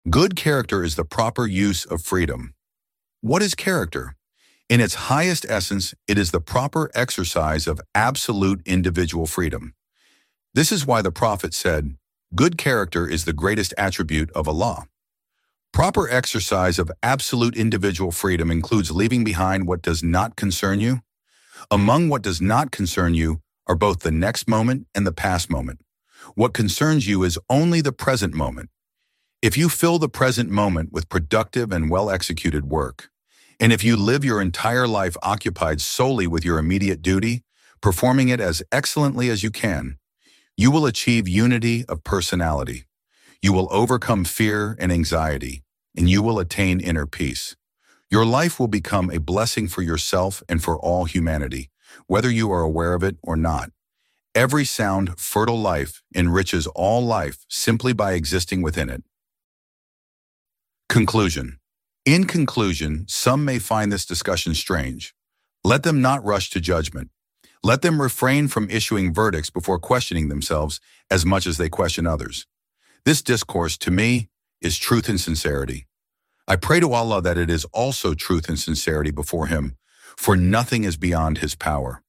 Good character is the proper use of freedom. What is character? In its highest essence, it is the proper exercise of absolute individual freedom. This is why the Prophet said, "Good character is the greatest attribute of Allah." Proper exercise of absolute individual freedom includes leaving behind what does not concern you. Among what does not concern you are both the next moment and the past moment. What concerns you is only the present moment. If you fill the present moment with productive and well-executed work, and if you live your entire life occupied solely with your immediate duty, performing it as excellently as you can, you will achieve unity of personality. You will overcome fear and anxiety, and you will attain inner peace. Your life will become a blessing for yourself and for all humanity, whether you are aware of it or not. Every sound, fertile life enriches all life simply by existing within it. Conclusion. In conclusion, some may find this discussion strange. Let them not rush to judgment. Let them refrain from issuing verdicts before questioning themselves as much as they question others. This discourse, to me, is truth and sincerity. I pray to Allah that it is also truth and sincerity before Him, for nothing is beyond His power.